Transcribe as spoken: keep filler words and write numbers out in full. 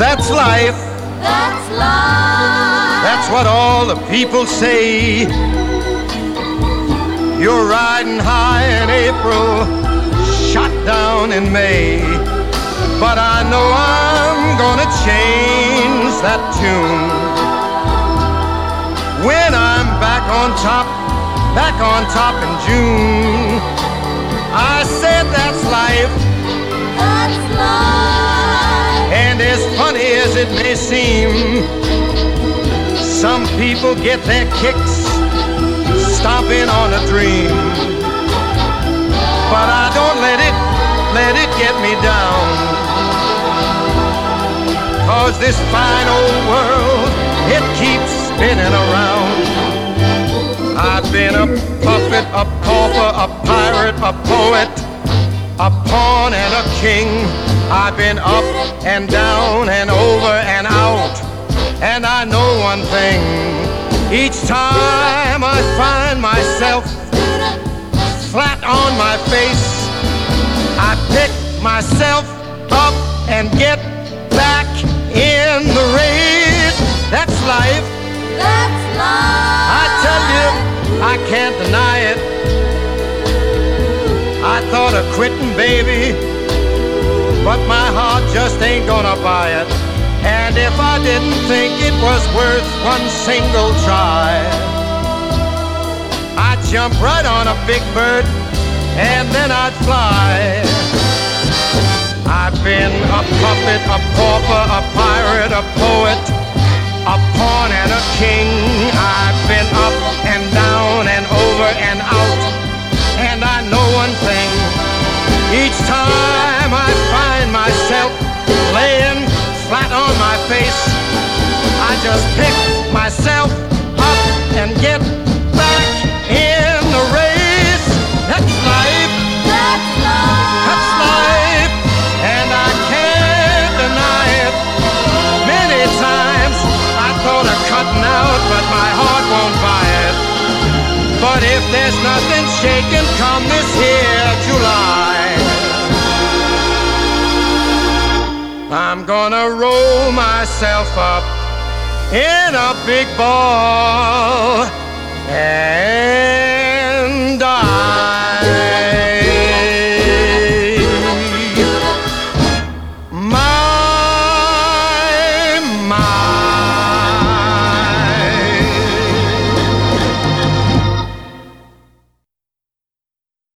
That's life. That's life. That's what all the people say. You're riding high in April, shot down in May. But I know I'm gonna change that tune when I'm back on top, back on top in June. I said that's life. That's life. And as funny as it may seem, some people get their kicks stomping on a dream. But I don't let it, let it get me down. 'Cause this fine old world, it keeps spinning around. I've been a puppet, a pauper, a pirate, a poet, a pawn and a king. I've been up and down and over and out. And I know one thing, each time I find myself flat on my face, I pick myself up and get back in the race. That's life. That's life. I tell you, I can't deny it. I thought of quitting, baby, but my heart just ain't gonna buy it. And if I didn't think it was worth one single try, I'd jump right on a big bird and then I'd fly. I've been a puppet, a pauper, a pirate, a poet, a pawn and a king. I've been up and down and over and out. And I know one thing, each time I find myself laying flat on my face, I just pick myself up and get back in the race. That's life. That's life. That's life. And I can't deny it. Many times I thought of cutting out, but my heart won't buy it. But if there's nothing shaking come this here July, I'm gonna roll myself up in a big ball and